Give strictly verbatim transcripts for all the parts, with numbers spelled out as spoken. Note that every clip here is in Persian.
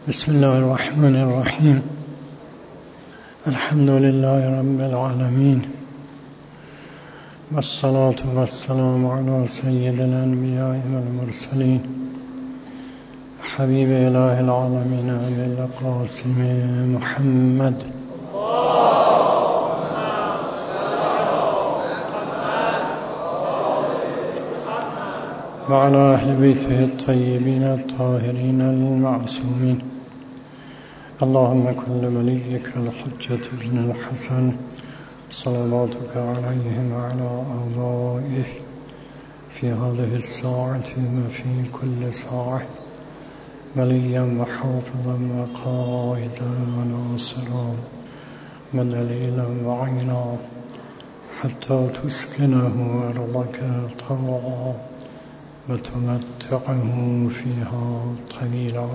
بسم الله الرحمن الرحيم. الحمد لله رب العالمين، والصلاة والسلام على سيد الأنبياء والمرسلين حبيب إله العالمين أبي القاسم محمد وعلى أهل بيته الطيبين الطاهرين المعصومين. اللهم كن لوليك الحجة بن الحسن صلواتك عليهم وعلى آبائه في هذه الساعة وفي كل ساعة وليا وحافظا وقائدا وناصرا ودليلا وعينا حتى تسكنه أرضك طوعا وتمتعه فيها طويلا.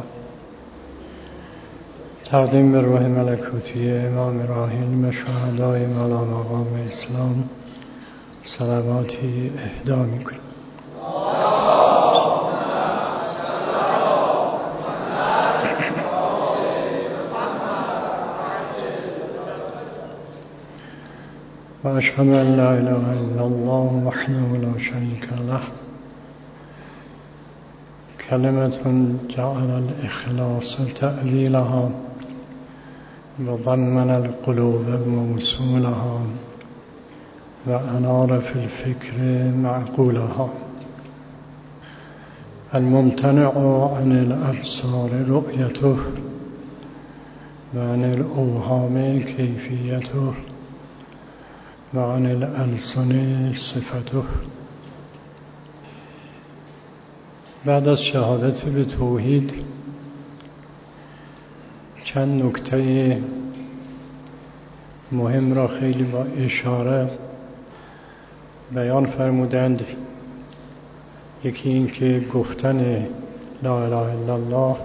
تقدیم به روح ملکوتی امام راحل و شهدای مولا مقام اسلام صلواتی اهدا می‌کنیم. و اشهد ان لا اله الا الله وحده لا شریک له کلمة جعل الإخلاص تأویلها وضمن القلوب موصولها وأنار في الفكر معقولها. الممتنع عن الأبصار رؤيته وعن الأوهام كيفيته وعن الألسن صفته. بعد از شهادت به توحید چند نکته مهم را خیلی با اشاره بیان فرمودند. یکی این که گفتن لا اله الا الله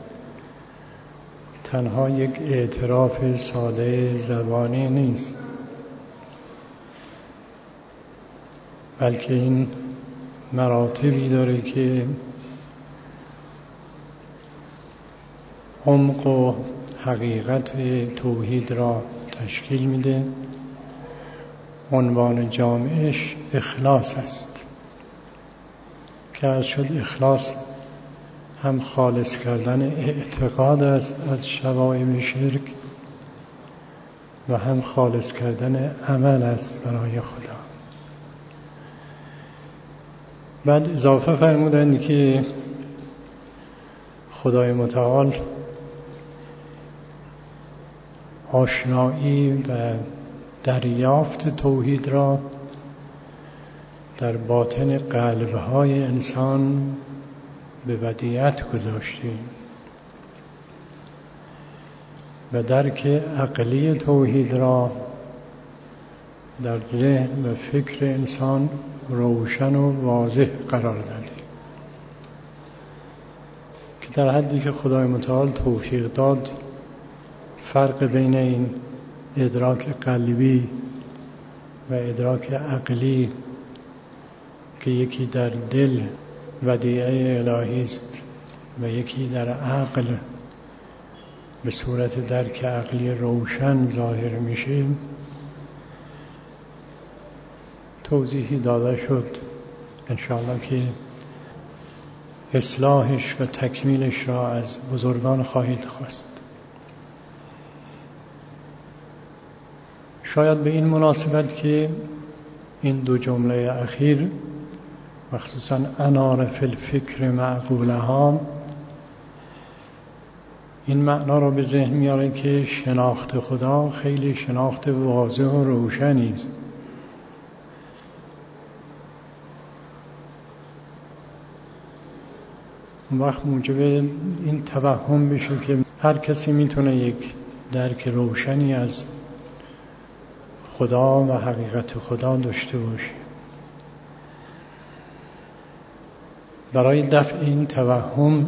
تنها یک اعتراف ساده زبانی نیست، بلکه این مراتبی داره که عمق و حقیقت توحید را تشکیل میده. عنوان جامعش اخلاص است که از شد اخلاص هم خالص کردن اعتقاد است از شوائب شرک و هم خالص کردن عمل است برای خدا. بعد اضافه فرمودند که خدای متعال آشنایی و دریافت توحید را در باطن قلب‌های انسان به ودیعت گذاشته و درک عقلی توحید را در ذهن و فکر انسان روشن و واضح قرار داده که در حدی که خدای متعال توفیق داد فرق بین این ادراک قلبی و ادراک عقلی که یکی در دل ودیعه الهی است و یکی در عقل به صورت درک عقلی روشن ظاهر میشه توضیحی داده شد. انشاءالله که اصلاحش و تکمیلش را از بزرگان خواهید خواست. شاید به این مناسبت که این دو جمله اخیر مخصوصاً انار فی الفکر معقولها این معنا را به ذهن میاره که شناخت خدا خیلی شناخت واضح و روشنی است. اون وقت موجب این توهم بشه که هر کسی میتونه یک درک روشنی از خدا و حقیقت خدا داشته باشه. برای دفع این توهم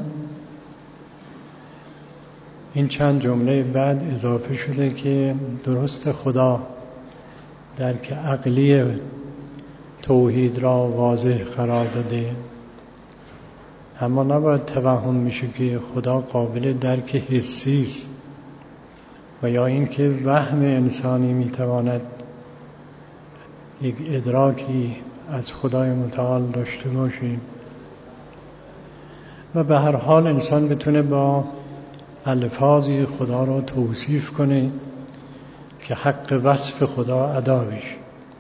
این چند جمله بعد اضافه شده که درست خدا درک عقلی توحید را واضح قرار داده، اما نباید توهم میشه که خدا قابل درک حسی است و یا اینکه وهم انسانی میتواند یک ادراکی از خدای متعال داشته باشه و به هر حال انسان بتونه با الفاظی خدا را توصیف کنه که حق وصف خدا ادا بشه.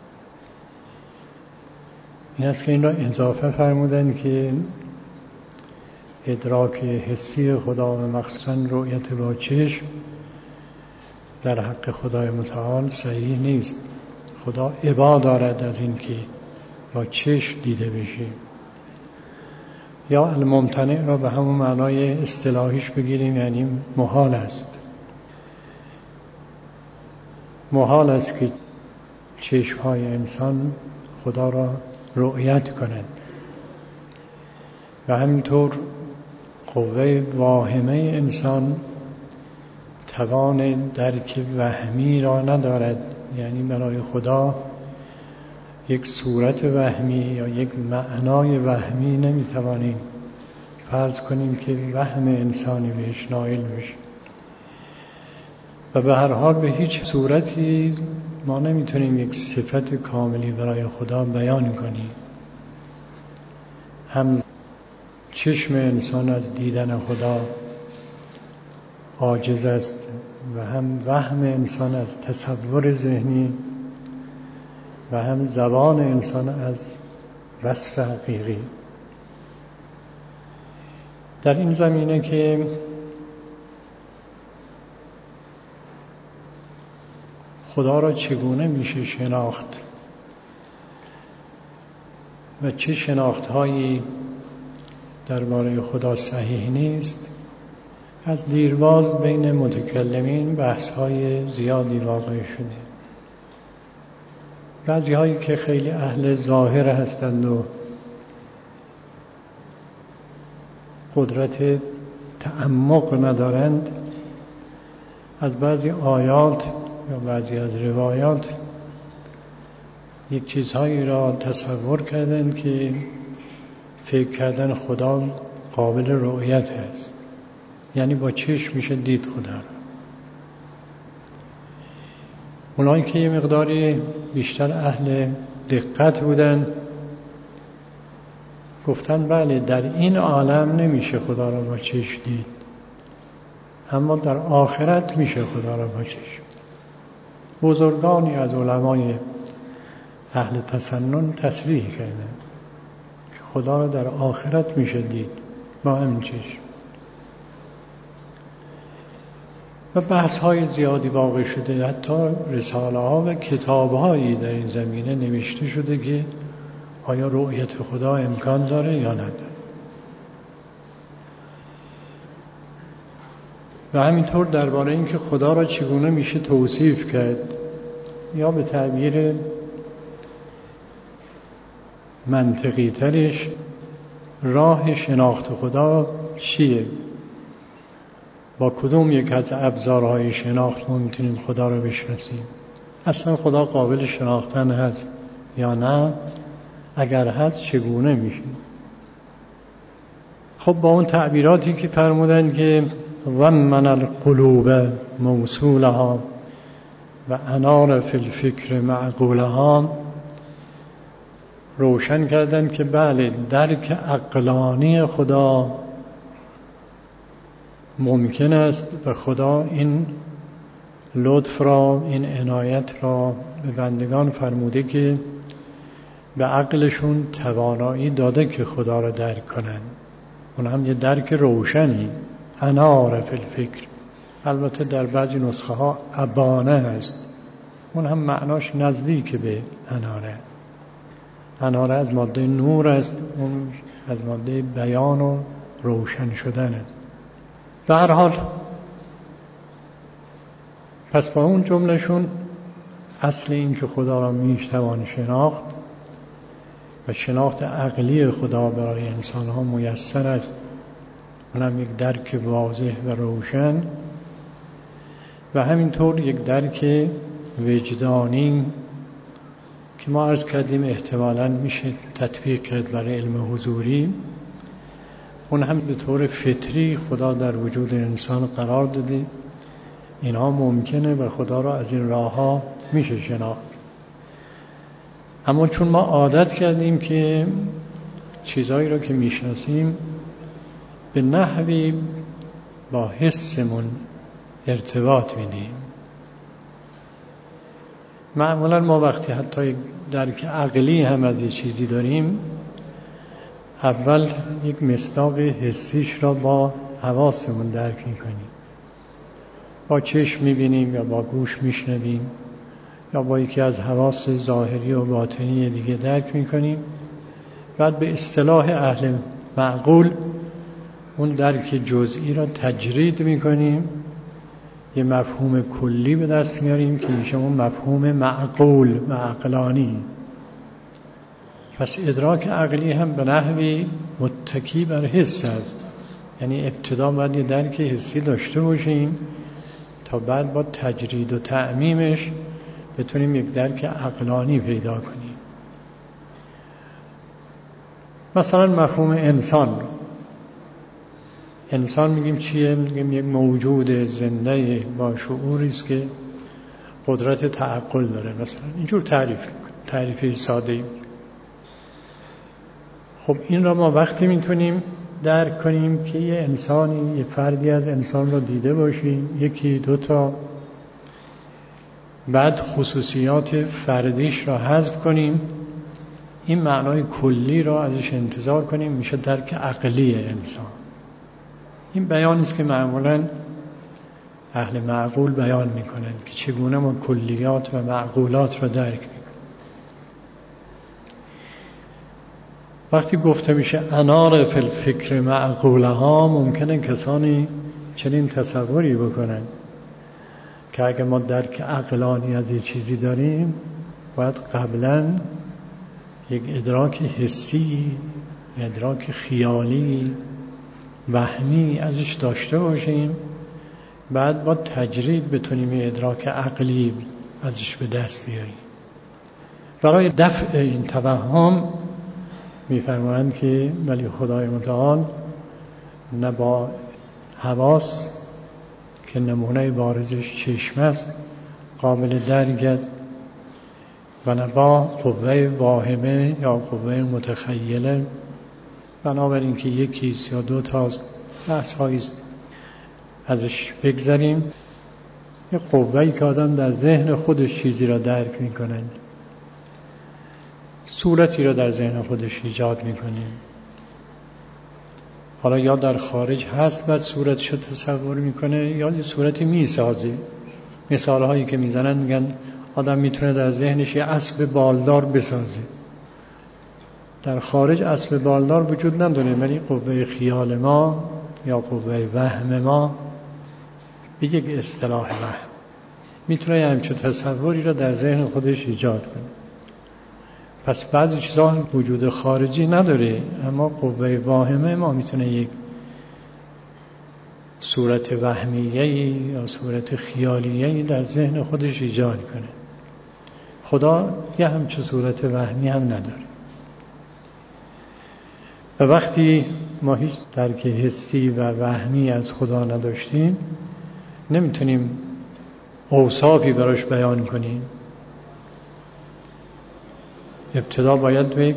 این است که این را اضافه فرمودن که ادراک حسی خدا و مخصوصاً رؤیت با چشم در حق خدای متعال صحیح نیست. خدا ابا دارد از این که با چشم دیده بشه. یا الممتنع را به همون معنای اصطلاحیش بگیریم، یعنی محال است. محال است که چشم‌های انسان خدا را رؤیت کنند و همینطور قوه واهمه انسان توان درک وهمی را ندارد. یعنی برای خدا یک صورت وهمی یا یک معنای وهمی نمیتوانیم فرض کنیم که وهم انسانی بهش نائل بشه و به هر حال به هیچ صورتی ما نمیتونیم یک صفت کاملی برای خدا بیان کنیم. هم چشم انسان از دیدن خدا عاجز است و هم وهم انسان از تصور ذهنی و هم زبان انسان از وصف حقیقی. در این زمینه که خدا را چگونه میشه شناخت و چه شناختهایی درباره خدا صحیح نیست، از دیرباز بین متکلمین بحث‌های زیادی واقع شده. بعضی هایی که خیلی اهل ظاهر هستند و قدرت تعمق ندارند، از بعضی آیات یا بعضی از روایات یک چیزهایی را تصور کردند که فکر کردن خدا قابل رؤیت است، یعنی با چشم میشه دید خدا را. اونایی که یه مقداری بیشتر اهل دقت بودن گفتن بله در این عالم نمیشه خدا را با چشم دید، اما در آخرت میشه خدا را با چشم. بزرگانی از علمای اهل تسنن تصریح کردن که خدا را در آخرت میشه دید با همین چشم. و بحث های زیادی واقع شده، حتی رساله ها و کتاب هایی در این زمینه نوشته شده که آیا رؤیت خدا امکان داره یا نداره. و همینطور درباره اینکه خدا را چگونه میشه توصیف کرد، یا به تعبیر منطقی ترش راه شناخت خدا چیه، با کدوم یک از ابزارهای شناخت ما میتونیم خدا را بشناسیم، اصلا خدا قابل شناختن هست یا نه، اگر هست چگونه میشه. خب با اون تعبیراتی که فرمودن که ومن القلوب موصولها و انار فی الفکر معقولها، روشن کردن که بله درک عقلانی خدا ممکن است و خدا این لطف را، این عنایت را به بندگان فرموده که به عقلشون توانایی داده که خدا را درک کنن. اون هم یه درک روشنی، انار فی الفکر. البته در بعضی نسخه ها ابانه هست، اون هم معناش نزدیک به اناره است. اناره از ماده نور است، اون از ماده بیان و روشن شدن است. به هر حال پس با اون جملهشون اصل این که خدا را میتوان شناخت و شناخت عقلی خدا برای انسان ها میسر است، اونم یک درک واضح و روشن، و همینطور یک درک وجدانی که ما عرض کردیم احتمالاً میشه تطبیق کرد برای علم حضوری. اون هم به طور فطری خدا در وجود انسان قرار داده. اینها ممکنه و خدا را از این راه ها میشه شناخت. اما چون ما عادت کردیم که چیزایی رو که میشناسیم به نحوی با حسمون ارتباط میدیم. معمولا ما وقتی حتی درک عقلی هم از یه چیزی داریم، اول یک مصداق حسیش را با حواسمون درک میکنیم. با چشم میبینیم یا با گوش میشنویم یا با یکی از حواس ظاهری و باطنی دیگه درک میکنیم. بعد به اصطلاح اهل معقول اون درک جزئی را تجرید میکنیم، یه مفهوم کلی به دست میاریم که میشه اون مفهوم معقول و عقلانی. پس ادراک عقلی هم به نحوی متکی بر حس است. یعنی ابتدا باید یه درک حسی داشته باشیم تا بعد با تجرید و تعمیمش بتونیم یک درک عقلانی پیدا کنیم. مثلا مفهوم انسان، انسان میگیم چیه؟ میگیم یک موجود زنده با شعوری است که قدرت تعقل داره. مثلا اینجور تعریف میکنیم، تعریف ساده‌ای. خب این را ما وقتی میتونیم درک کنیم که یه انسانی، یه فردی از انسان رو دیده باشیم، یکی دوتا، بعد خصوصیات فردیش را حذف کنیم، این معنای کلی را ازش انتزاع کنیم، میشه درک عقلی انسان. این بیانی است که معمولاً اهل معقول بیان میکنند که چگونه ما کلیات و معقولات را درک میکنیم. وقتی گفته میشه انار فی الفکر معقولها، ممکنه کسانی چنین تصوری بکنن که اگه ما درک عقلانی از یه چیزی داریم باید قبلا یک ادراک حسی، ادراک خیالی، وهمی ازش داشته باشیم، بعد با تجرید بتونیم یه ادراک عقلی ازش به دست بیاریم. برای دفع این توهم میفرمایند که ولی خدای متعال نه با حواس که نمونه بارزش چشم است قابل درک است و نه با قوه واهمه یا قوه متخیله. بنابراین که یکیست یا دو تاست بحث هاییست، ازش بگذاریم. یه قوهی که آدم در ذهن خودش چیزی را درک میکنه، صورتی را در ذهن خودش ایجاد میکنه، حالا یا در خارج هست بعد صورتش رو تصور میکنه یا یه صورتی میسازه. مثال هایی که میزنن میگن آدم میتونه در ذهنش یه اسب بالدار بسازه. در خارج اسب بالدار وجود نداره، ولی قوه خیال ما یا قوه وهم ما به یک اصطلاح وهم میتونه همچون تصوری را در ذهن خودش ایجاد کنه. پس بعضی چیزا وجود خارجی نداره، اما قوه واهمه ما میتونه یک صورت وهمیه‌ای یا صورت خیالیه‌ای در ذهن خودش ایجاد کنه. خدا یه همچون صورت وهمی هم نداره. و وقتی ما هیچ درک حسی و وهمی از خدا نداشتیم، نمیتونیم اوصافی براش بیان کنیم. ابتدا باید یک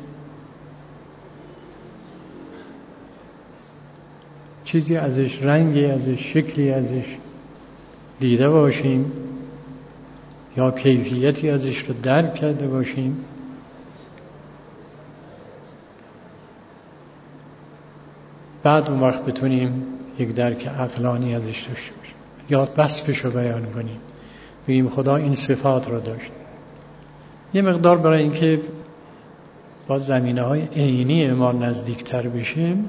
چیزی ازش، رنگی ازش، شکلی ازش دیده باشیم یا کیفیتی ازش رو درک کرده باشیم. بعد اون وقت بتونیم یک درک عقلانی ازش داشته باشیم یا وصفش رو بیان کنیم، بگیم خدا این صفات رو داشت. یه مقدار برای اینکه با زمینه های عینی ما نزدیکتر بشیم،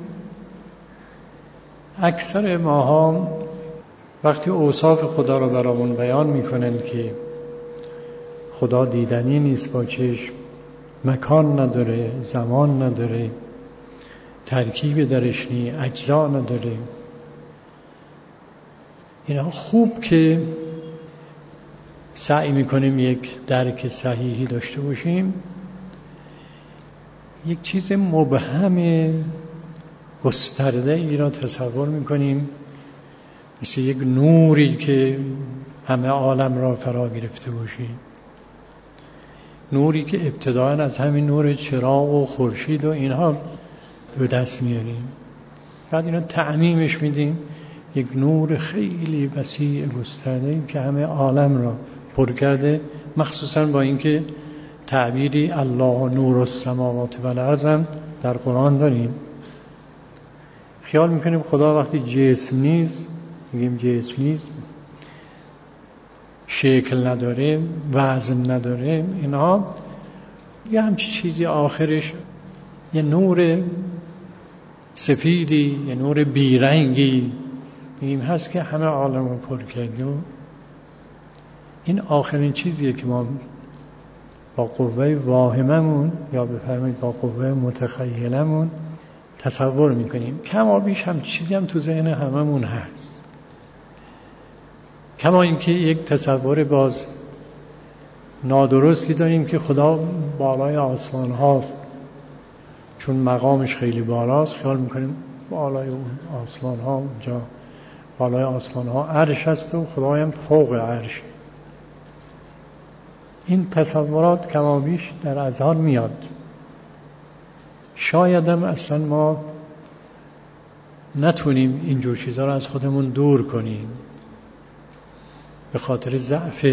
اکثر ماها وقتی اوصاف خدا رو برامون بیان میکنن که خدا دیدنی نیست با چشم، مکان نداره، زمان نداره، ترکیب درش نیست، اجزا نداره، اینا خوب که سعی میکنیم یک درک صحیحی داشته باشیم، یک چیز مبهم گسترده ای را تصور میکنیم، مثل یک نوری که همه عالم را فرا گرفته باشی، نوری که ابتداء از همین نور چراغ و خورشید و اینها به دست میاریم، بعد اینا تعمیمش میدیم یک نور خیلی وسیع گسترده‌ای که همه عالم را پر کرده، مخصوصا با اینکه تعبیری الله نور السماوات و الارض هم در قرآن داریم. خیال میکنیم خدا وقتی جسم نیست، میگیم جسم نیست، شکل نداره، وزن نداره، اینها یه همچی چیزی آخرش یه نور سفیدی، یه نور بیرنگی میگیم هست که همه عالم رو پر کرده. و این آخرین چیزیه که ما با قوه واهممون یا بفرمایید با قوه متخیلمون تصور میکنیم. کما بیش هم چیزی هم تو ذهن هممون هست، کما اینکه یک تصور باز نادرستی داریم که خدا بالای آسمان هاست، چون مقامش خیلی بالاست خیال میکنیم بالای اون آسمان ها، اونجا بالای آسمان ها عرش هست و خدای هم فوق عرش. این تصورات کما بیش در اذهان میاد. شاید هم اصلا ما نتونیم اینجور چیزها رو از خودمون دور کنیم به خاطر ضعف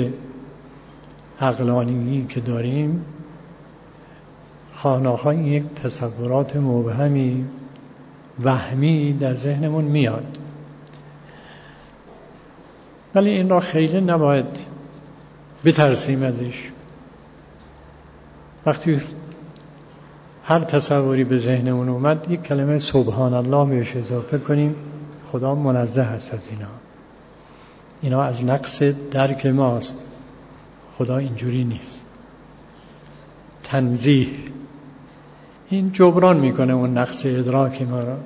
عقلانی که داریم. خواهناخواه یک تصورات مبهمی وهمی در ذهنمون میاد، ولی این را خیلی نباید بترسیم ازش. وقتی هر تصوری به ذهنمون اومد یک کلمه سبحان الله بهش اضافه کنیم، خدا منزه هست از اینا، اینا از نقص درک ماست، خدا اینجوری نیست. تنزیه، این جبران میکنه اون نقص ادراک ما را.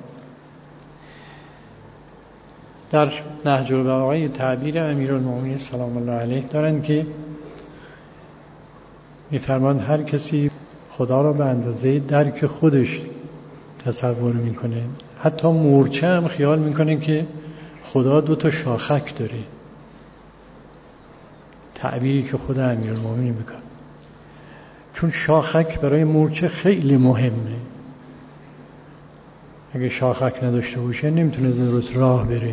در نهج البلاغه تعبیر امیرالمومنین سلام الله علیه دارن که میفرمان هر کسی خدا را به اندازه درک خودش تصور میکنه. حتی مورچه هم خیال میکنه که خدا دو تا شاخک داره، تعبیری که خود امیرالمومنین میکنه، چون شاخک برای مورچه خیلی مهمه. اگه شاخک نداشته باشه نمیتونه درست راه بره،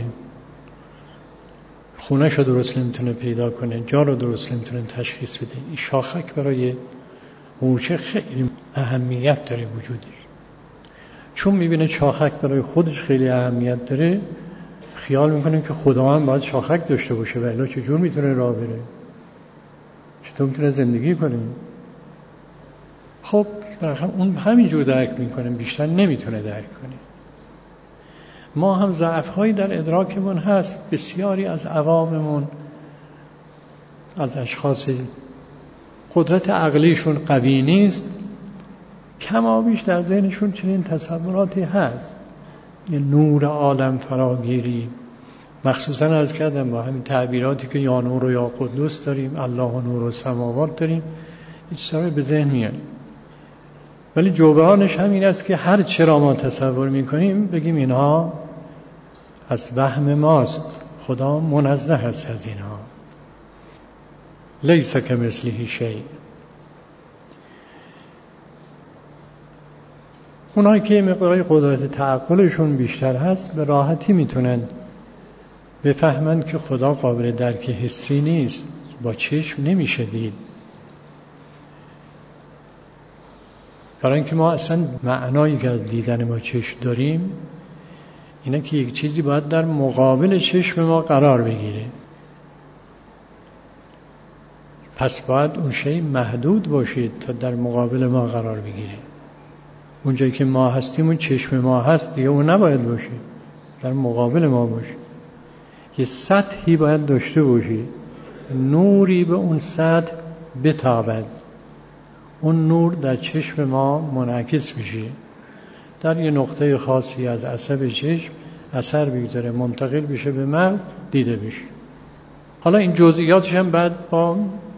خونه‌شو درست نمیتونه پیدا کنه، جا رو درست نمیتونه تشخیص بده. این شاخک برای مورچه خیلی اهمیت داره وجودش. چون میبینه شاخک برای خودش خیلی اهمیت داره، خیال میکنه که خدا هم باید شاخک داشته باشه، ولی چجور میتونه راه بره، چطور میتونه زندگی کنه؟ خب بالاخره اون همینجور درک میکنه، بیشتر نمیتونه درک کنه. ما هم ضعف‌هایی در ادراکمون هست. بسیاری از عواممون، از اشخاص قدرت عقلیشون قوی نیست، کما بیش در ذهنشون چنین تصوراتی هست. یه نور عالم فراگیری، مخصوصا از کردم با همین تعبیراتی که یا نور و یا قدوس داریم، الله و نور و سماوات داریم، این چیزا به ذهن میاد. ولی جبرانش همین است که هر چرا ما تصور میکنیم بگیم اینها از وهم ماست، خدا منزه است از اینها. لیس کمثله شیء. اونایی که مقدار قدرت تعقلشون بیشتر هست به راحتی میتونن بفهمن که خدا قابل درک حسی نیست، با چشم نمیشه دید. برای اینکه ما اصلا معنایی که از دیدن ما چشم داریم اینه که یک چیزی باید در مقابل چشم ما قرار بگیره، پس باید اون شی محدود باشید تا در مقابل ما قرار بگیره. اونجایی که ما هستیم اون چشم ما هست دیگه، اون نباید باشه در مقابل ما باشه. یه سطحی باید داشته باشی، نوری به اون سطح بتابد، اون نور در چشم ما منعکس میشه، در یه نقطه خاصی از عصب چشم اثر بگذاره، منتقل بشه به مغز، دیده بشه. حالا این جزئیاتش هم بعد با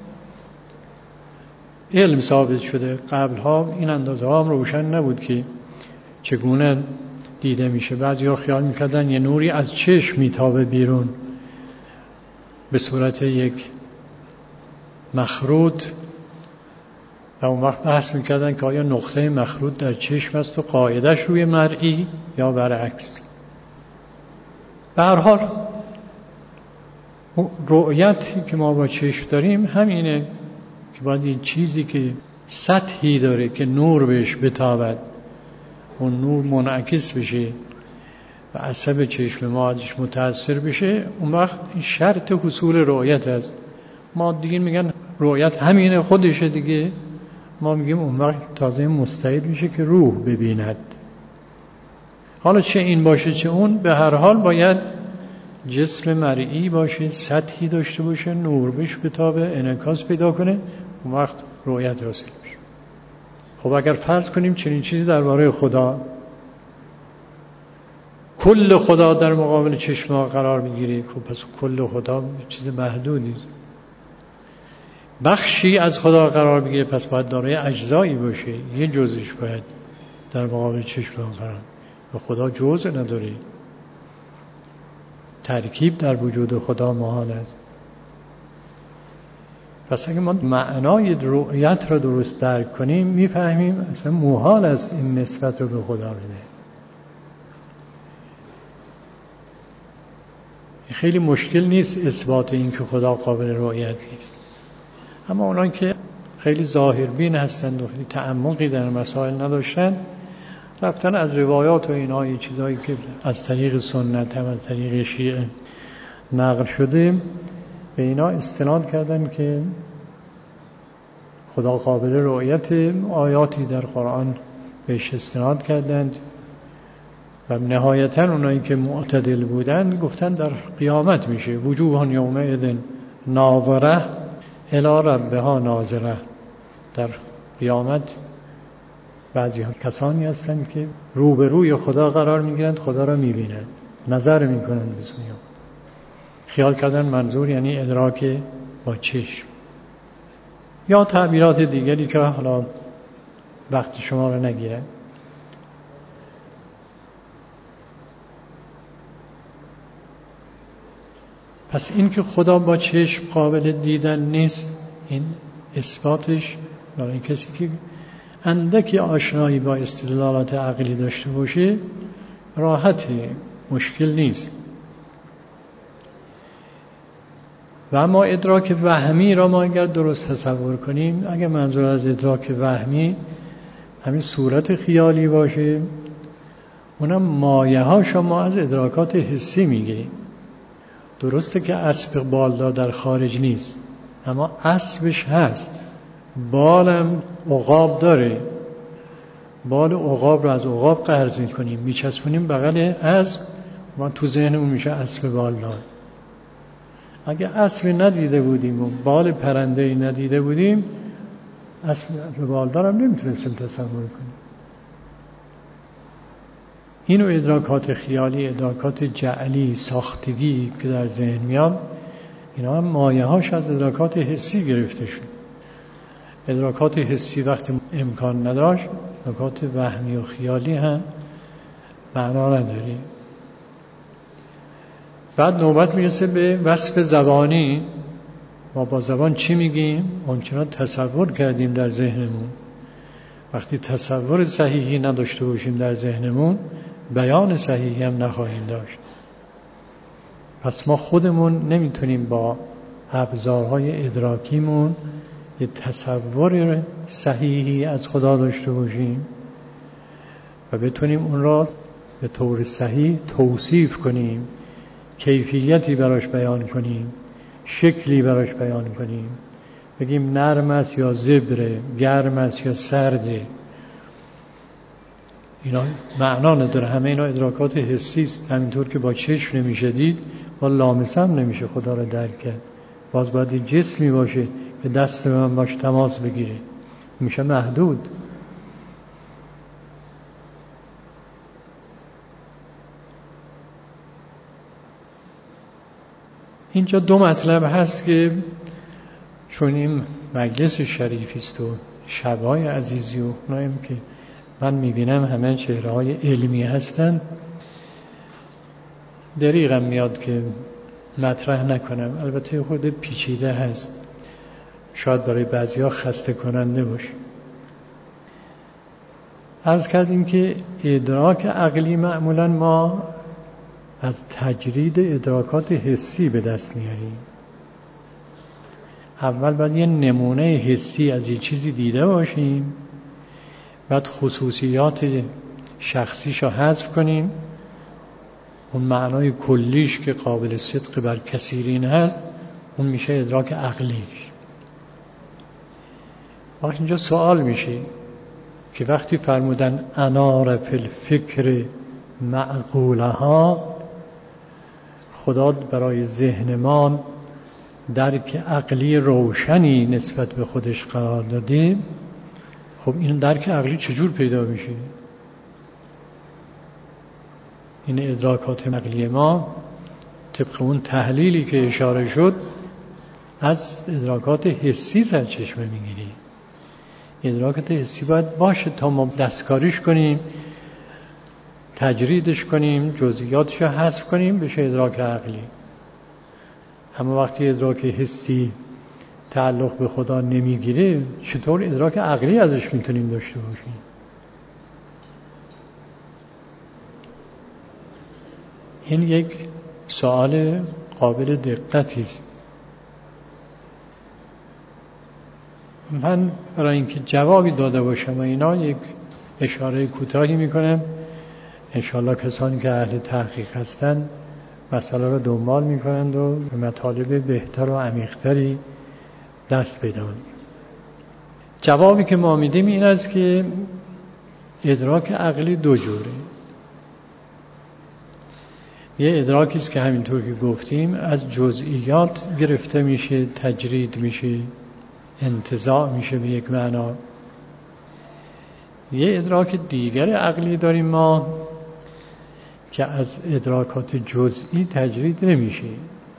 علم ثابت شده. قبلها این اندازه ها هم روشن نبود که چگونه دیده میشه. بعضی ها خیال میکردن یه نوری از چشم میتابه بیرون به صورت یک مخروط و اون وقت بحث میکردن که آیا نقطه مخروط در چشم است و قاعدش روی مرئی یا برعکس. به هر حال رؤیتی که ما با چشم داریم همینه که باید این چیزی که سطحی داره که نور بهش بتابد، اون نور منعکس بشه و عصب چشم ما ازش متاثر بشه، اون وقت این شرط حصول رؤیت است. ما دیگه میگن رؤیت همینه خودشه دیگه، ما میگیم اون وقت تازه مستعد میشه که روح ببیند. حالا چه این باشه چه اون، به هر حال باید جسم مرئی باشه، سطحی داشته باشه، نور بهش بتابه، انعکاس پیدا کنه، اون وقت رؤیت حاصل میشه. خب اگر فرض کنیم چنین چیزی درباره خدا، کل خدا در مقابل چشم ما قرار میگیره، خب پس کل خدا چیز محدودی است. بخشی از خدا قرار بگیره، پس باید دارای اجزایی باشه، یه جزش باید در مقابل چشم ما قرار. و خدا جزء نداره، ترکیب در وجود خدا محال است. پس اگه ما معنای رؤیت را درست درک کنیم، میفهمیم اصلا محال است این نسبت رو به خدا بده. خیلی مشکل نیست اثبات این که خدا قابل رؤیت نیست، اما اونان که خیلی ظاهربین هستند و خیلی تعمقی در مسائل نداشتن، رفتن از روایات و اینها، یه چیزایی که از طریق سنت هم از طریق شیعه نقل شده، به اینا استناد کردن که خدا قابل رؤیت. آیاتی در قرآن بهش استناد کردند و نهایتاً اونایی که معتدل بودن گفتن در قیامت میشه. وجوه یومئذ ناظره الی ربها ناظره. در قیامت بعضی ها کسانی هستند که روبروی خدا قرار میگیرند، خدا را میبینند، نظر میکنند به سوی او. خیال کردن منظور یعنی ادراک با چشم، یا تعبیرات دیگری که حالا وقت شما را نگیره. پس این که خدا با چشم قابل دیدن نیست، این اثباتش برای کسی که اندکی آشنایی با استدلالات عقلی داشته باشه راحته، مشکل نیست. و اما ادراک وهمی را ما اگر درست تصور کنیم، اگر منظور از ادراک وهمی همین صورت خیالی باشه، اونم مایه ها شما از ادراکات حسی میگیریم. درسته که اسب بالدار در خارج نیست، اما اسبش هست، بالم عقاب داره، بال عقاب رو از عقاب قرض میکنیم میچسبونیم بغل اسب، ما تو ذهنمون میشه اسب بالدار. اگه اسب ندیده بودیم و بال پرنده‌ای ندیده بودیم، اسب بالدار هم نمیتونستیم تصور کنیم. اینو ادراکات خیالی، ادراکات جعلی، ساختگی که در ذهن میاد، اینا هم مایه هاش از ادراکات حسی گرفته شد. ادراکات حسی وقتی امکان نداشت، ادراکات وهمی و خیالی هم معنا نداری. بعد نوبت میرسه به وصف زبانی. ما با زبان چی میگیم؟ اونچنان تصور کردیم در ذهنمون. وقتی تصور صحیحی نداشته باشیم در ذهنمون، بیان صحیحی هم نخواهیم داشت. پس ما خودمون نمیتونیم با ابزارهای ادراکیمون یه تصور صحیحی از خدا داشته باشیم و بتونیم اون را به طور صحیح توصیف کنیم، کیفیتی براش بیان کنیم، شکلی براش بیان کنیم، بگیم نرم است یا زبره، گرم است یا سرده. اینا معنا نداره، همه اینا ادراکات حسی است. همینطور که با چشم نمیشه دید، با لامسه هم نمیشه خدا را درک کرد. باز باید این جسمی باشه که دست من باش تماس بگیره، میشه محدود. اینجا دو مطلب هست که چون این مجلس شریفی است و شبای عزیزی و اوناییم که من میبینم همه چهره‌های علمی هستند، دریغم میاد که مطرح نکنم، البته خود پیچیده هست، شاید برای بعضیا خسته کننده باشه. عرض کردیم که ادراک عقلی معمولا ما از تجرید ادراکات حسی به دست میاریم. اول باید یه نمونه حسی از یه چیزی دیده باشیم، بعد خصوصیات شخصیشو حذف کنیم، اون معنای کلیش که قابل صدق بر کثیرین هست اون میشه ادراک عقلیش. وقتی اینجا سوال میشه که وقتی فرمودن انار فی الفکر معقولها، خدا برای ذهن ما درک عقلی روشنی نسبت به خودش قرار داده. خب این درک عقلی چجور پیدا میشه؟ این ادراکات عقلی ما طبق اون تحلیلی که اشاره شد از ادراکات حسی سرچشمه میگیری. ادراکات حسی باید باشه تا ما دستکاریش کنیم، تجریدش کنیم، جزئیاتش رو حذف کنیم، بشه ادراک عقلی. اما وقتی ادراک حسی تعلق به خدا نمیگیره، چطور ادراک عقلی ازش میتونیم داشته باشیم؟ این یک سوال قابل دقتی است. من برای اینکه جوابی داده باشم و اینا یک اشاره کوتاهی میکنم، انشاءالله کسانی که اهل تحقیق هستند مسئله رو دنبال میکنند و به مطالب بهتر و عمیق‌تری دست پیدا کنند. جوابی که ما میدیم این است که ادراک عقلی دو جوره. یه ادراکی است که همینطور که گفتیم از جزئیات گرفته میشه، تجرید میشه، انتزاع میشه به یک معنا. یه ادراک دیگر عقلی داریم ما که از ادراکات جزئی تجرید نمیشه،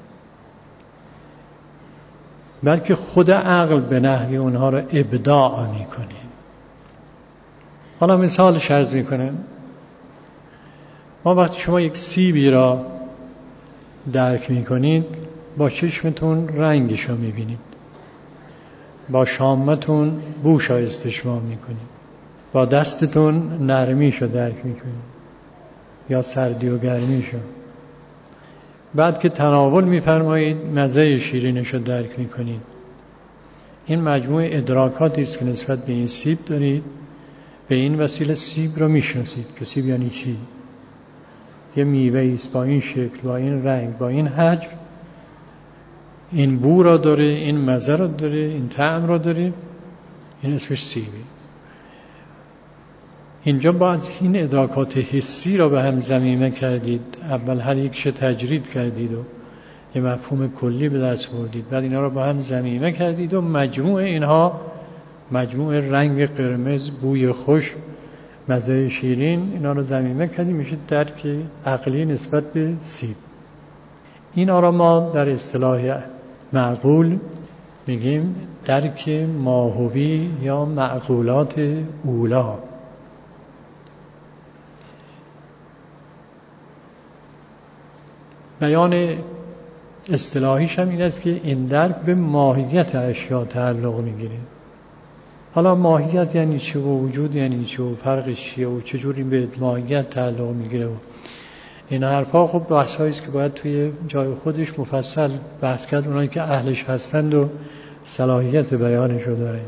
بلکه خود عقل به نحوی اونها رو ابداع میکنه. حالا مثال عرض میکنم. ما وقتی شما یک سیبی را درک میکنید، با چشمتون رنگش رو میبینید، با شامتون بوش رو استشمام میکنید، با دستتون نرمیش رو درک میکنید یا سردی و گرمیش رو. بعد که تناول میفرمایید مزه شیرینش رو درک میکنید. این مجموعه ادراکاتی است که نسبت به این سیب دارید. به این وسیله سیب رو میشناسید که سیب یعنی چی؟ یه میوه است با این شکل، با این رنگ، با این حجم، این بو را داره، این مزه را داره، این طعم را داره، این اسمش سیبه. اینجا باز این ادراکات حسی را به هم ضمیمه کردید. اول هر یکش تجرید کردید و یه مفهوم کلی به دست آوردید، بعد اینا را با هم ضمیمه کردید و مجموع اینها، مجموع رنگ قرمز، بوی خوش، مزه شیرین، اینا رو ضمیمه کردید، میشه درک عقلی نسبت به سیب. اینا را ما در اصطلاح معقول میگیم درک ماهوی یا معقولات اولا. بیان اصطلاحیش هم این است که این درک به ماهیت اشیاء تعلق میگیره. حالا ماهیت یعنی چه و وجود یعنی چه و فرقش چیه و چجوری به ماهیت تعلق میگیره و این حرفا خب بحثایی است که باید توی جای خودش مفصل بحث کرد، اونایی که اهلش هستند و صلاحیت بیانش رو دارن.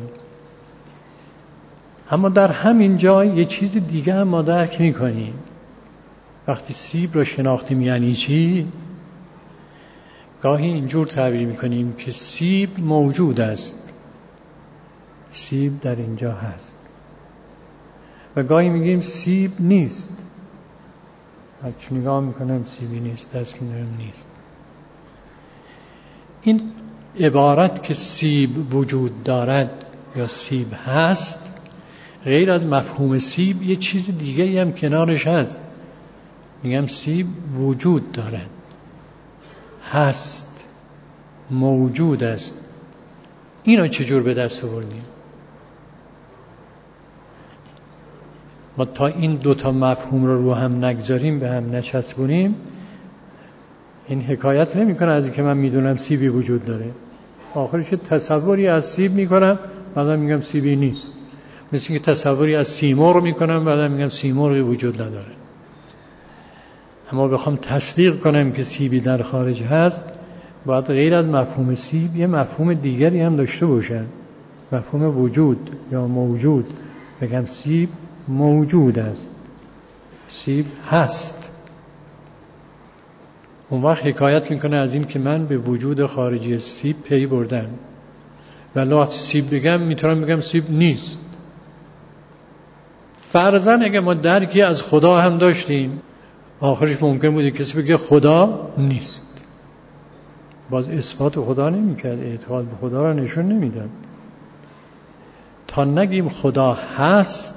اما در همین جای یه چیز دیگه هم ما درک میکنیم. وقتی سیب رو شناختیم یعنی چی؟ گاهی اینجور تعبیر میکنیم که سیب موجود است، سیب در اینجا هست، و گاهی میگیم سیب نیست. هرچی نگاه میکنم سیبی نیست، دست میدارم نیست. این عبارت که سیب وجود دارد یا سیب هست، غیر از مفهوم سیب یه چیز دیگه هم کنارش هست. میگم سیب وجود دارد، هست، موجود است. اینو چجور به دست آوردیم؟ ما تا این دوتا مفهوم رو رو هم نگذاریم، به هم نچسبونیم، این حکایت نمی کنه از اینکه من میدونم سیبی وجود داره. آخرش تصوری از سیب میکنم، بعدم میگم سیبی نیست. مثل اینکه تصوری از سیمرغ میکنم، بعدم میگم سیمرغی وجود نداره. اما بخوام تصدیق کنم که سیبی در خارج هست، باید غیر از مفهوم سیب یه مفهوم دیگری هم داشته باشن، مفهوم وجود یا موجود. بگم سیب موجود است، سیب هست، اون وقت حکایت میکنه از این که من به وجود خارجی سیب پی بردم. ولی وقتی سیب بگم میتونم بگم سیب نیست. فرضاً اگه ما درکی از خدا هم داشتیم، آخرش ممکن بوده کسی بگه خدا نیست، باز اثبات خدا نمیکرد، اعتقاد به خدا را نشون نمیداد. تا نگیم خدا هست،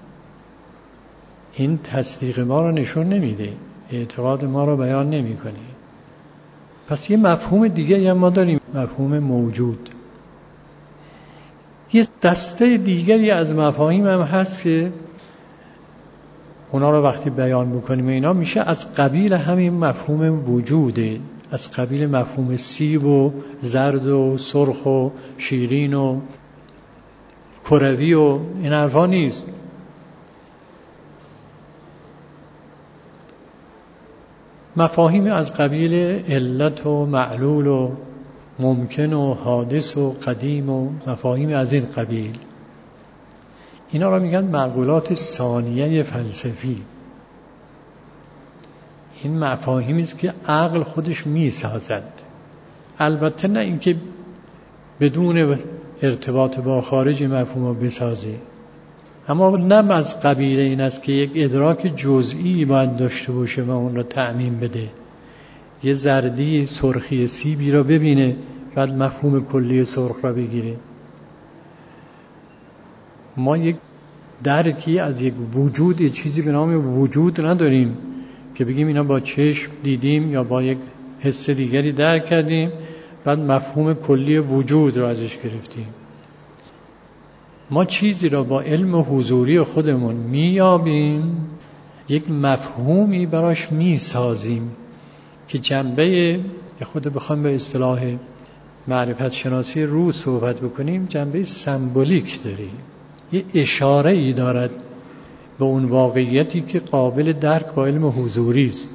این تصدیق ما را نشون نمیده، اعتقاد ما را بیان نمیکنه. پس یه مفهوم دیگه هم ما داریم، مفهوم موجود. یه دسته دیگری از مفاهیم هم هست که اونا رو وقتی بیان بکنیم اینا میشه از قبیل همین مفهوم وجوده، از قبیل مفهوم سیب و زرد و سرخ و شیرین و کروی و این حرفا نیست. مفاهیم از قبیل علت و معلول و ممکن و حادث و قدیم و مفاهیم از این قبیل، اینا را میگن معقولات ثانیه فلسفی. این مفاهیمی است که عقل خودش میسازد، البته نه اینکه بدون ارتباط با خارج مفهوم رو بسازه، اما نه از قبیل این است که یک ادراک جزئی باید داشته باشه و اون را تعمیم بده. یه زردی سرخی سیبی را ببینه بعد مفهوم کلی سرخ را بگیره. ما یک درکی از یک وجود، یک چیزی به نام وجود نداریم که بگیم اینا با چشم دیدیم یا با یک حس دیگری درک کردیم بعد مفهوم کلی وجود را ازش گرفتیم. ما چیزی را با علم حضوری خودمون میابیم، یک مفهومی براش میسازیم که جنبه، خود بخوام به اصطلاح معرفت شناسی روح صحبت بکنیم، جنبه سمبولیک داره، یه اشاره ای دارد به اون واقعیتی که قابل درک با علم حضوری است.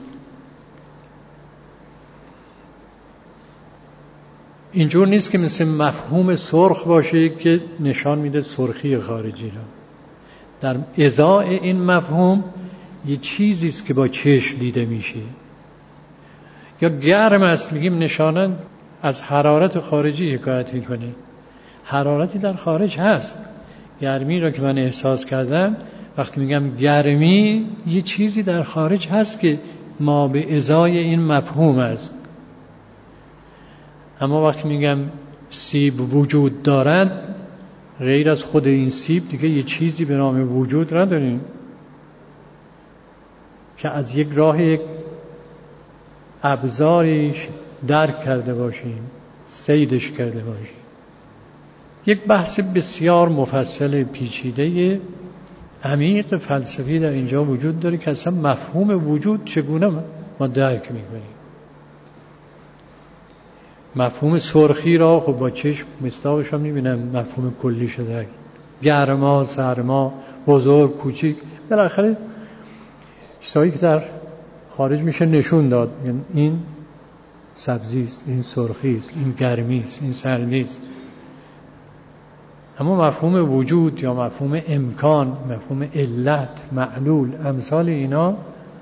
اینجور نیست که مثل مفهوم سرخ باشه که نشان میده سرخی خارجی را. در ازای این مفهوم یه چیزی است که با چشم دیده میشه. یا گرم است میگیم نشانه از حرارت خارجی حکایت میکنه. حرارتی در خارج هست. گرمی را که من احساس کردم، وقتی میگم گرمی، یه چیزی در خارج هست که ما به ازای این مفهوم است. اما وقتی میگم سیب وجود دارد، غیر از خود این سیب دیگه یه چیزی به نام وجود نداریم که از یک راه یک ابزاریش درک کرده باشیم، صیدش کرده باشیم. یک بحث بسیار مفصل پیچیده عمیق فلسفی در اینجا وجود داره که اصلا مفهوم وجود چگونه ما درک میکنیم. مفهوم سرخی را خب با چشم مصداقش هم میبینم، مفهوم کلی شده، گرما، سرما، بزرگ، کوچیک، بالاخره چیزایی که در خارج میشه نشون داد. این سبزی است، این سرخی است، این گرمی است، این سردی است. اما مفهوم وجود یا مفهوم امکان، مفهوم علت، معلول، امثال اینا،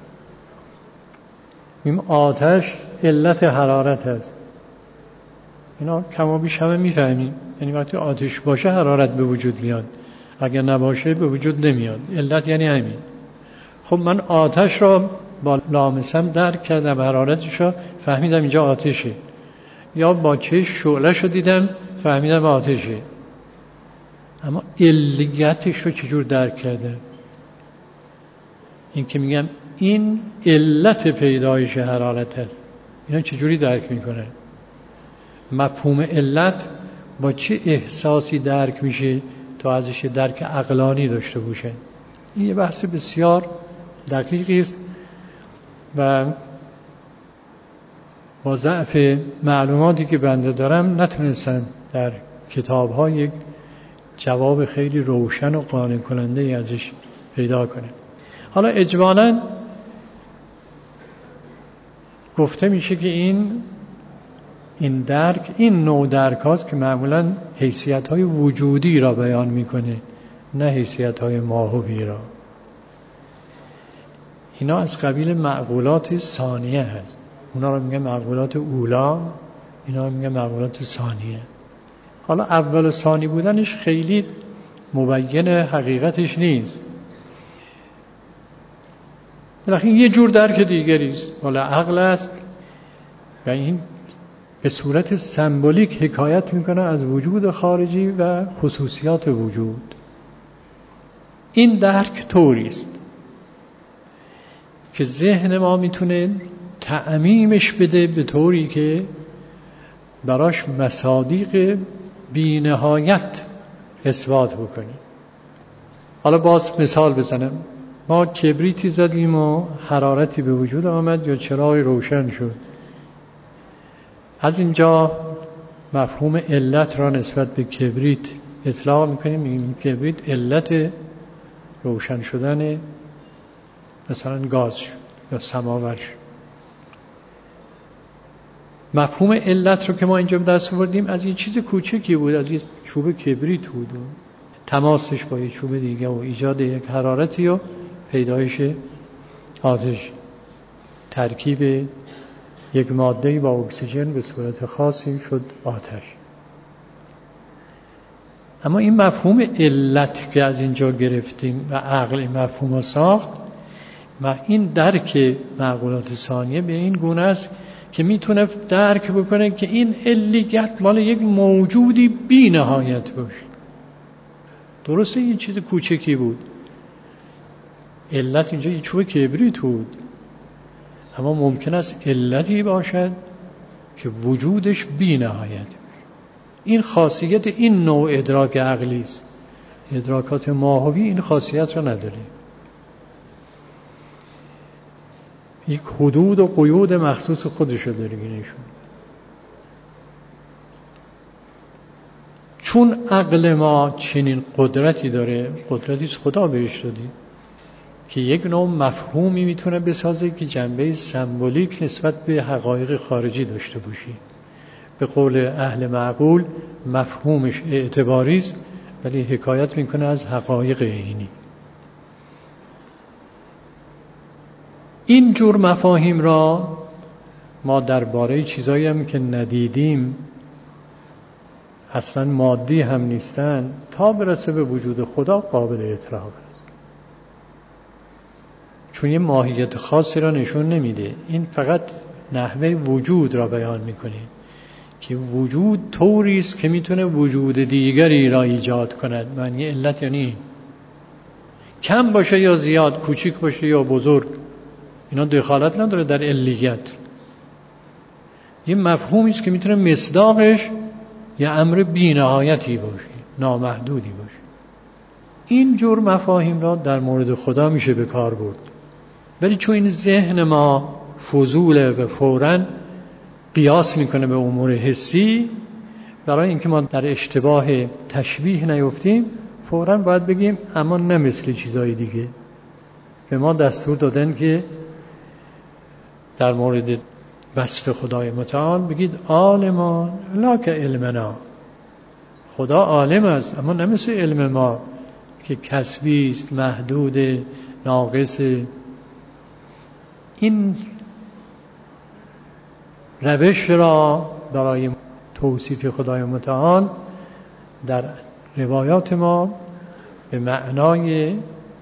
این آتش علت حرارت است. اینا کما بیش همه میفهمیم. یعنی وقتی آتش باشه حرارت به وجود میاد، اگر نباشه به وجود نمیاد. علت یعنی همین. خب من آتش را با لامسم درک کردم، حرارتش را فهمیدم اینجا آتشه، یا با چشم شعله‌ش رو دیدم فهمیدم آتشه. اما علیتش رو چجور درک کردم؟ این که میگم این علت پیدایش حرارت است، اینا چجوری درک میکنه؟ مفهوم علت با چه احساسی درک میشه تا ازش درک عقلانی داشته باشه؟ این یه بحث بسیار دقیقی است و با ضعف معلوماتی که بنده دارم نتونستم در کتاب‌ها یک جواب خیلی روشن و قانع کننده ای ازش پیدا کنم. حالا اجمالاً گفته میشه که این این درک این نوع درک هاست که معمولاً حیثیت‌های وجودی را بیان میکنه، نه حیثیت‌های ماهوی را. اینا از قبیل معقولات ثانیه هست. اونا رو میگن معقولات اولا، اینا رو میگن معقولات ثانیه. حالا اول و ثانی بودنش خیلی مبین حقیقتش نیست. بالاخره یه جور درک دیگری است. حالا عقل است و این به صورت سمبولیک حکایت میکنه از وجود خارجی و خصوصیات وجود. این درک طوری است که ذهن ما میتونه تعمیمش بده به طوری که براش مصادیق بی نهایت اثبات بکنه. حالا باز مثال بزنم. ما کبریتی زدیم و حرارتی به وجود آمد یا چراغ روشن شد. از اینجا مفهوم علت را نسبت به کبریت اطلاق میکنیم، میگیم کبریت علت روشن شدن مثلا گاز شد یا سماور شد. مفهوم علت رو که ما اینجا به دست آوردیم از یه چیز کوچکی بود، از یه چوب کبریت بود و تماسش با یه چوب دیگه و ایجاد یک حرارتی و پیدایش آتش، ترکیب یک ماده‌ای با اکسیژن به صورت خاصی شد آتش. اما این مفهوم علت که از اینجا گرفتیم و عقل این مفهوم رو ساخت و این درک معقولات ثانیه به این گونه است که میتونه درک بکنه که این علیت مال یک موجودی بی نهایت باشه. درسته این چیز کوچکی بود، علت اینجا یه چوب کبریت بود، اما ممکن است علتی باشد که وجودش بی نهایت. این خاصیت این نوع ادراک عقلی است. ادراکات ماهوی این خاصیت را نداره. یک حدود و قیود مخصوص خودش رو داره نشون. چون عقل ما چنین قدرتی داره، قدرتی از خدا بهش دادی که یک نوع مفهومی میتونه بسازه که جنبه سمبولیک نسبت به حقایق خارجی داشته باشی. به قول اهل معقول مفهومش اعتباری است ولی حکایت میکنه از حقایق عینی. این جور مفاهیم را ما درباره چیزایی هم که ندیدیم اصلا مادی هم نیستن تا برسه به وجود خدا قابل اطلاق است، چون یه ماهیت خاصی را نشون نمیده. این فقط نحوه وجود را بیان میکنه که وجود طوری است که میتونه وجود دیگری را ایجاد کند. معنی علت یعنی کم باشه یا زیاد، کوچیک باشه یا بزرگ، اینا دخالت نداره در علیت. یه مفهومی است که میتونه مصداقش یه امر بی‌نهایتی باشه، نامحدودی باشه. این جور مفاهیم را در مورد خدا میشه به کار برد، ولی چون این ذهن ما فضوله و فوراً قیاس میکنه به امور حسی، برای اینکه ما در اشتباه تشبیه نیفتیم فوراً باید بگیم اما نه مثل چیزای دیگه. به ما دستور دادن که در مورد وصف خدای متعال بگید عالمان لا که علمنا. خدا عالم است اما نه مثل علم ما که کسبی است، محدود، ناقص. این روش را برای توصیف خدای متعال در روایات ما به معنای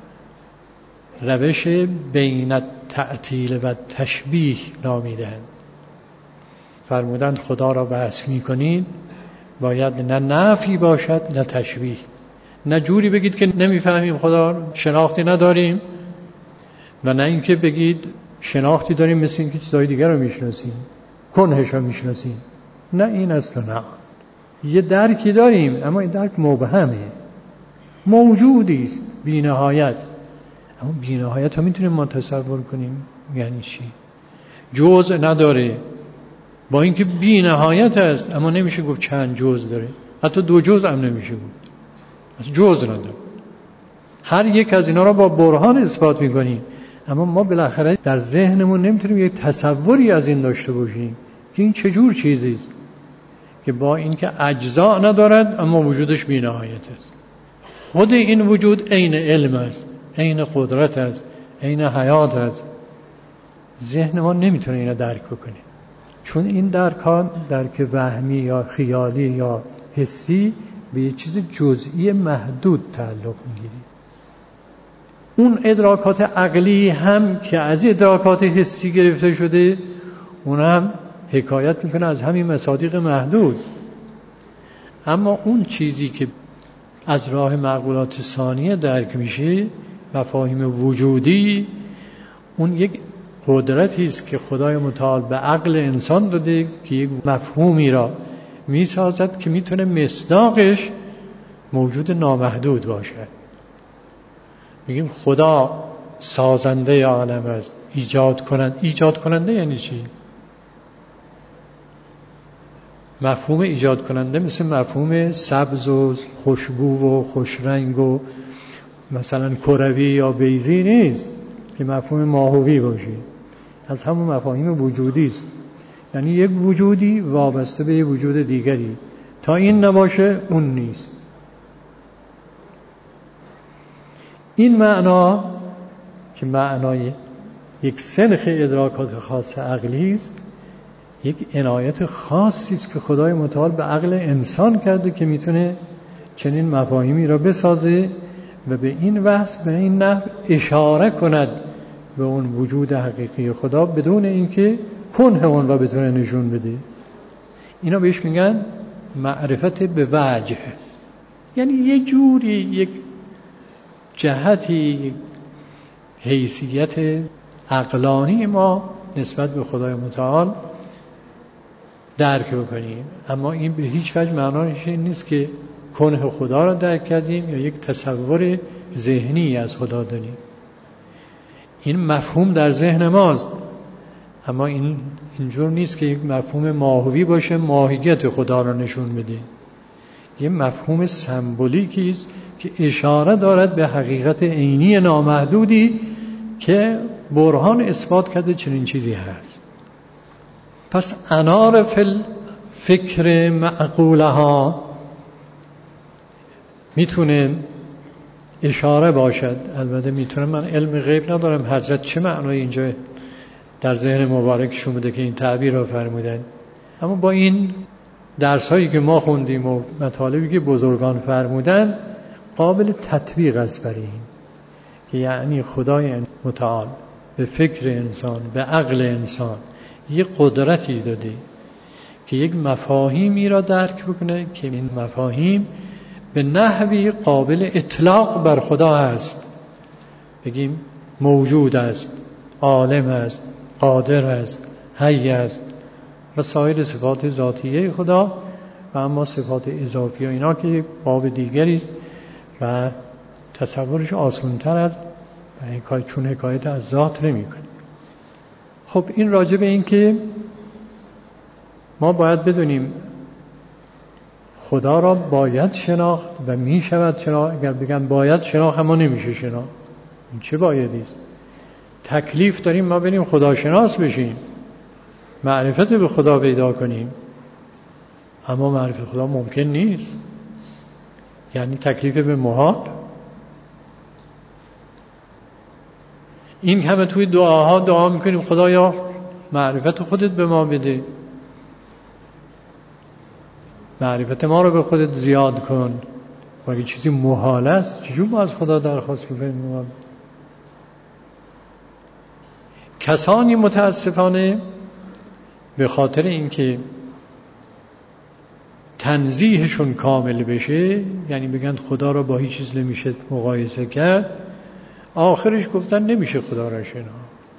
روش بین التعطیل و تشبیه نامیدند. فرمودند خدا را بحث می‌کنید باید نه نفی باشد نه تشبیه. نه جوری بگید که نمیفهمیم خدا، شناختی نداریم، و نه اینکه بگید شناختی داریم مثل اینکه چیزهای دیگر رو میشناسیم، کنهش رو میشناسیم. نه این است و نه. یه درکی داریم اما این درک مبهمه، موجودی است بی نهایت اما بی‌نهایت رو میتونیم ما تصور کنیم یعنی چی؟ جزء نداره، با اینکه بی‌نهایت است اما نمیشه گفت چند جزء داره، حتی دو جزء هم نمیشه گفت، اصلا جزء نداره. هر یک از اینا را با برهان اثبات میکنیم، اما ما بالاخره در ذهنمون نمیتونیم یک تصوری از این داشته باشیم که این چجور چیزی است که با اینکه اجزا ندارد اما وجودش بی‌نهایت است. خود این وجود عین علم است، عین قدرت است، عین حیات است. ذهن ما نمیتونه اینو درک بکنه، چون این درک ها درک وهمی یا خیالی یا حسی به یه چیز جزئی محدود تعلق میگیره. اون ادراکات عقلی هم که از ادراکات حسی گرفته شده، اون هم حکایت میکنه از همین مصادیق محدود. اما اون چیزی که از راه معقولات ثانیه درک میشه، مفاهیم وجودی، اون یک قدرتی است که خدای متعال به عقل انسان داده که یک مفهومی را میسازد که میتونه مصداقش موجود نامحدود باشد. میگیم خدا سازنده عالم است، ایجاد کنند. ایجاد کننده یعنی چی؟ مفهوم ایجاد کننده مثل مفهوم سبز و خوشبو و خوشرنگ و مثلا کروی یا بیضی نیست که مفهوم ماهوی باشه، از همون مفاهیم وجودی است. یعنی یک وجودی وابسته به یک وجود دیگری، تا این نباشه اون نیست. این معنا که معنای یک سنخ ادراکات خاص عقلی است، یک عنایت خاصی است که خدای متعال به عقل انسان کرده که میتونه چنین مفاهیمی را بسازه و به این وصف به این نحو اشاره کند به اون وجود حقیقی خدا بدون اینکه کنه اون را بتونه نشون بده. اینا بهش میگن معرفت به وجه، یعنی یه جوری، یک جهتی، حیثیت عقلانی ما نسبت به خدای متعال درک بکنیم. اما این به هیچ وجه معناش این نیست که کنه خدا را درک کردیم یا یک تصور ذهنی از خدا داریم. این مفهوم در ذهن ماست، اما این اینجور نیست که یک مفهوم ماهوی باشه ماهیت خدا را نشون بده. یه مفهوم سمبولیکی است که اشاره دارد به حقیقت عینی نامحدودی که برهان اثبات کرده چنین چیزی هست. پس انار فل فکر معقولها میتونه اشاره باشد. البته میتونه، من علم غیب ندارم حضرت چه معنای اینجا در ذهن مبارکشون بوده که این تعبیر را فرمودن، اما با این درسایی که ما خوندیم و مطالبی که بزرگان فرمودن قابل تطبیق است برای این که یعنی خدای متعال به فکر انسان، به عقل انسان یک قدرتی داده که یک مفاهیمی را درک بکنه که این مفاهیم به نحوی قابل اطلاق بر خدا است. بگیم موجود است، عالم است، قادر است، حی است و سایر صفات ذاتیه خدا، و اما صفات اضافی و اینا که باب دیگری است و تصورش آسان‌تر است و چون حکایت از ذات نمی‌کنه. خب این راجع به این که ما باید بدونیم خدا را باید شناخت و می شود شناخت. اگر بگن باید شناخت اما نمیشه شناخت، این چه بایدی است؟ تکلیف داریم ما بریم خدا شناس بشیم، معرفت به خدا پیدا کنیم، اما معرفت خدا ممکن نیست. یعنی تکلیف به محال. این همه توی دعاها دعا میکنیم خدایا معرفت خودت به ما بده، معرفت ما رو به خودت زیاد کن. و اگه چیزی محال است چجور ما از خدا درخواست بکنیم؟ کسانی متاسفانه به خاطر اینکه تنزیهشون کامل بشه، یعنی بگن خدا را با هیچ چیز نمیشه مقایسه کرد، آخرش گفتن نمیشه خدا را شناخت.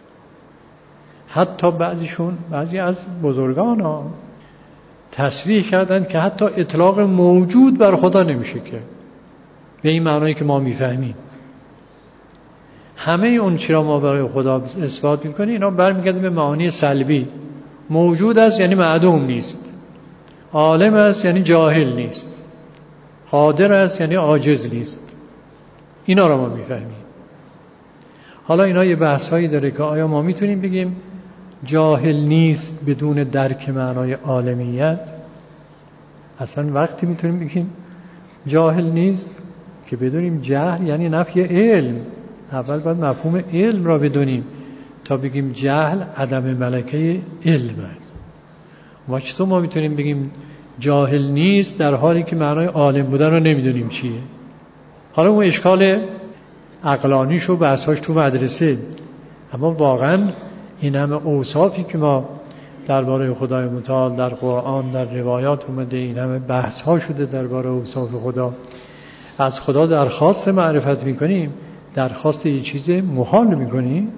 حتی بعضیشون، بعضی از بزرگان ها تصریح کردن که حتی اطلاق موجود بر خدا نمیشه کرد به این معنایی که ما میفهمیم. همه اون چی را ما برای خدا اثبات میکنیم اینا برمیگرده به معانی سلبی. موجود است یعنی معدوم نیست، عالم است یعنی جاهل نیست، قادر است یعنی عاجز نیست. اینا را ما میفهمیم. حالا اینا یه بحث هایی داره که آیا ما میتونیم بگیم جاهل نیست بدون درک معنای عالمیت؟ اصلا وقتی میتونیم بگیم جاهل نیست که بدونیم جهل یعنی نفی علم. اول باید مفهوم علم را بدونیم تا بگیم جهل عدم ملکه علم است. ما چطور ما میتونیم بگیم جاهل نیست در حالی که معنای عالم بودن رو نمیدونیم چیه؟ حالا اون اشکال عقلانیش و بحثاش تو مدرسه، اما واقعا این همه اوصافی که ما درباره خدای متعال در قرآن در روایات اومده، این همه بحث ها شده درباره اوصاف خدا، از خدا درخواست معرفت میکنیم، درخواست یه چیز محال میکنیم.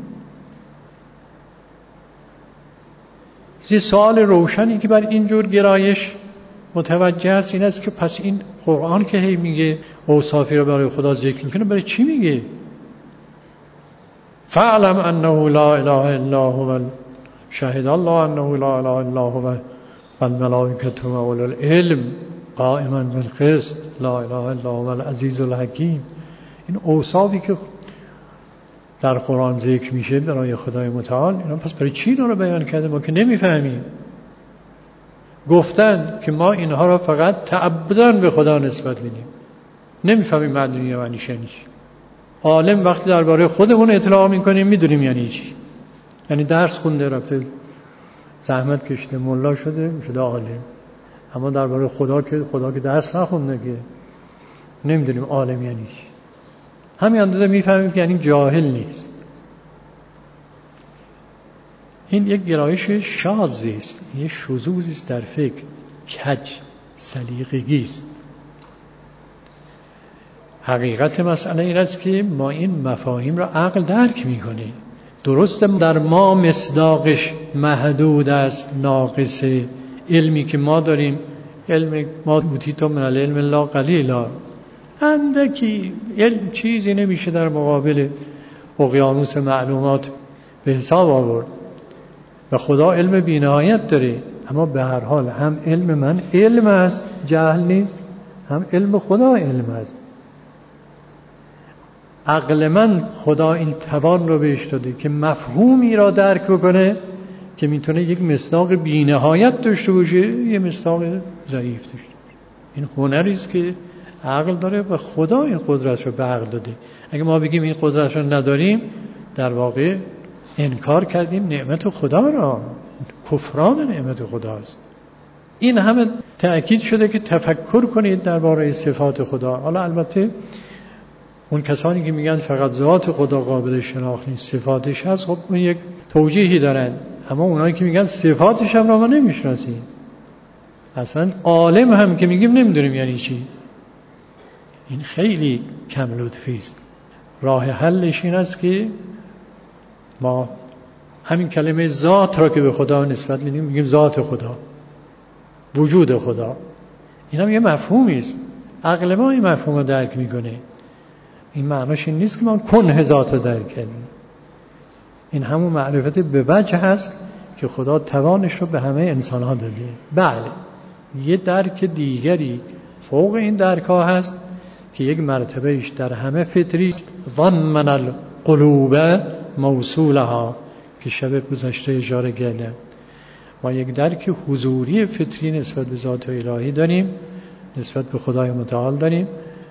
یه سوال روشنی که بر اینجور گرایش متوجه است این است که پس این قرآن که هی میگه اوصافی رو برای خدا ذکر میکنه، برای چی میگه؟ فعلم انه لا اله الا هو شهد الله انه لا اله الا هو والملائکة و اولو العلم قائما بالقسط لا اله الا هو العزیز الحکیم. این اوصافی که در قرآن ذکر میشه برای خدای متعال، اینا پس برای چی اینا رو بیان کرده؟ ما که نمیفهمیم. گفتن که ما اینها را فقط تعبداً به خدا نسبت میدیم، نمیفهمیم معنی معنی چی. عالم وقتی درباره خودمون اطلاع میکنیم میدونیم یعنی چی. یعنی درس خونده، رفته زحمت کشیده، ملا شده، شده عالم. اما درباره خدا که خدا که درس نخونده که نمیدونیم عالم یعنی چی. همین اندازه میفهمیم که یعنی جاهل نیست. این یک گرایش شاذی است، یک شذوذی است در فکر، کج سلیقگی است. حقیقت مسئله این است که ما این مفاهیم را عقل درک میکنه. درسته در ما مصداقش محدود است، ناقص. علمی که ما داریم، علم ما اوتیتم من العلم لا قلیلا، اندکی علم چیزی نمیشه در مقابل اقیانوس معلومات به حساب آورد. و خدا علم بی‌نهایت داره، اما به هر حال هم علم من علم است، جهل نیست، هم علم خدا علم است. عقل من خدا این توان رو بهش داده که مفهومی را درک بکنه که میتونه یک مصداق بی‌نهایت داشته باشه، یه مصداق ضعیف داشته. این هنری است که عقل داره و خدا این قدرت رو به عقل داده. اگه ما بگیم این قدرت رو نداریم، در واقع انکار کردیم نعمت خدا را، کفران نعمت خداست. این همه تأکید شده که تفکر کنید درباره صفات خدا. حالا البته اون کسانی که میگن فقط ذات خدا قابل شناخت نیست، صفاتش هست، خب اون یک توجیهی دارن. اما اونایی که میگن صفاتش هم را ما نمیشناسیم، اصلا عالم هم که میگیم نمیدونیم یعنی چی، این خیلی کم لطفی است. راه حلش این است که ما همین کلمه ذات را که به خدا نسبت میدیم میگیم ذات خدا، وجود خدا. این هم یه مفهومی است، عقل ما این مفهوم رو درک میکنه. این معناش این نیست که ما کنه ذات رو درک کردیم. این همون معرفت به وجه هست که خدا توانش رو به همه انسان ها داده. بله، یه درک دیگری فوق این درک ها هست که یک مرتبه ایش در همه فطری ضمن القلوب موصولها که شب گذشته اشاره کردم. ما یک درک حضوری فطری نسبت به ذات الهی داریم، نسبت به خدای متعال داریم.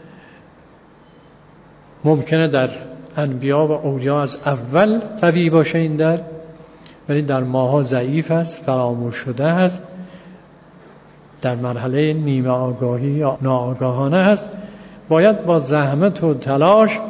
ممکنه در انبیا و اولیا از اول قوی باشه این در، ولی در ماها ضعیف است، فراموش شده است، در مرحله نیمه آگاهی یا ناآگاهانه است. باید با زحمت و تلاش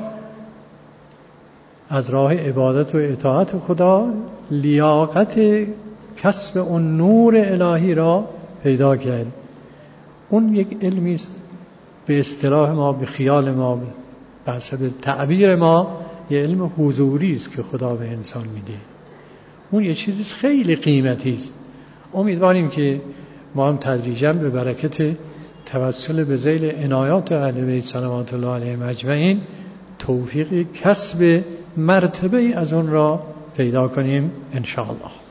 از راه عبادت و اطاعت خدا لیاقت کسب اون نور الهی را پیدا کرد. اون یک علمی است، به اصطلاح ما، به خیال ما، به حسب تعبیر ما یه علم حضوری است که خدا به انسان میده. اون یه چیزی خیلی قیمتی است. امیدواریم که ما هم تدریجاً به برکت توسل به ذیل عنایات اهل بیت صلوات الله علیهم اجمعین توفیق کسب مرتبه از اون را پیدا کنیم ان شاء الله.